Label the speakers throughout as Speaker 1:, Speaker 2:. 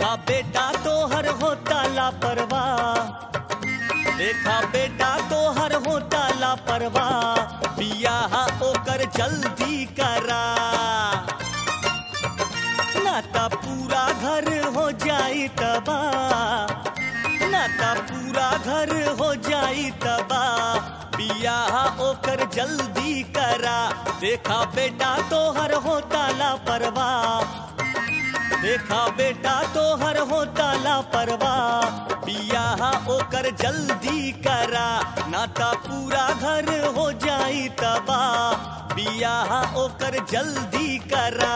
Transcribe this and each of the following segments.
Speaker 1: देखा बेटा तोहर होता लापरवाह, देखा बेटा तोहर होता लापरवाह, बियाह ओकर जल्दी करा, नाता पूरा घर हो जाई तबाह, नाता पूरा घर हो जाई तबाह, बियाह ओकर जल्दी करा। देखा बेटा तोहर होता लापरवाह, देखा बेटा तोहर होता लापरवाह, बियाह ओकर जल्दी करा, नाता पूरा घर हो जाई तबाह, बियाह ओकर जल्दी करा।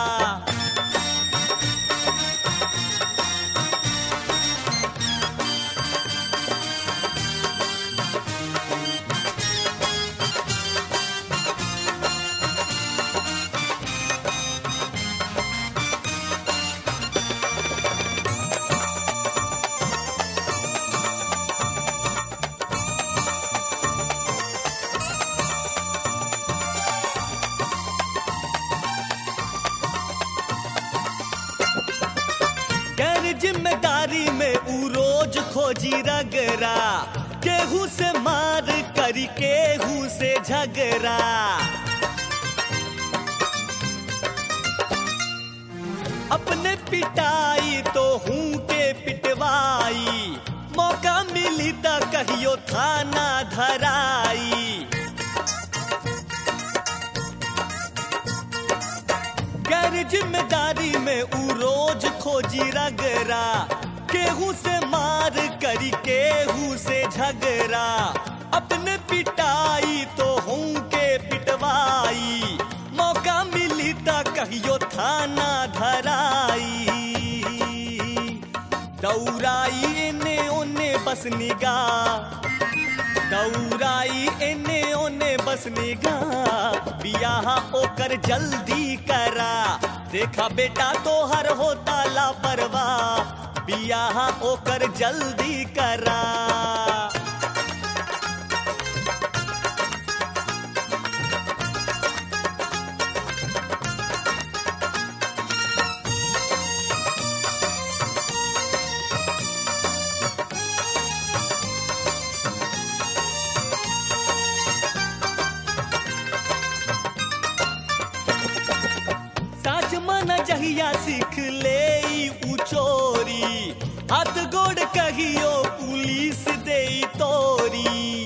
Speaker 1: जिम्मेदारी में ऊ रोज खोजी रगरा, केहू से मार करी केहू से झगड़ा, अपने पिटाई तो हूँ के पिटवाई, मौका मिली त कहियो थाना धराई, गैर जिम्मेदारी में ऊ रोज खोजी रगरा, केहू से मार करी केहू से झगड़ा, अपने पिटाई तो हूँ के पिटवाई, मौका मिली त कहियो थाना धराई, दौड़ाई एने ओने बस निगाह, दौड़ाई एने ओने बस निगाह, बियाह ओकर जल्दी करा। देखा बेटा तोहर होता लापरवाह, बियाह ओकर जल्दी करा। जहिया सीख ले ऊ चोरी, हाथ गोड़ कहियो पुलिस दे तोरी,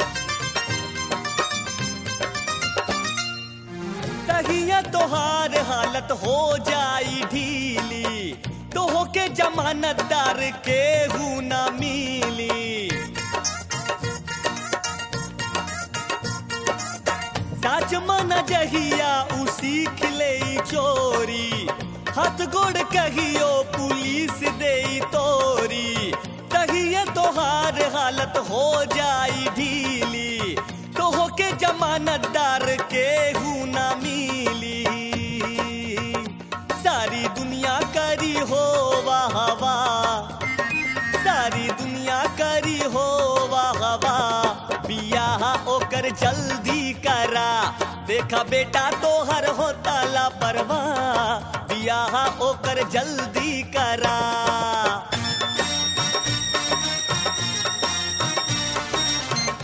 Speaker 1: तहिया तोहार हालत हो जाई ढीली, तोह के जमानतदार केहू ना मिली, साच मन जहिया ऊ सीख ले चोरी, हाथ गोड़ कहियो पुलिस दे तोरी, तहिया तोहार हालत हो जाई ढीली, तोह के जमानतदार केहू ना मिली, सारी दुनिया करी हो वाह वाह, सारी दुनिया करी हो वाह वाह, बियाह ओकर जल्दी करा। देखा बेटा तोहर होता लापरवाह, बियाह ओकर जल्दी करा।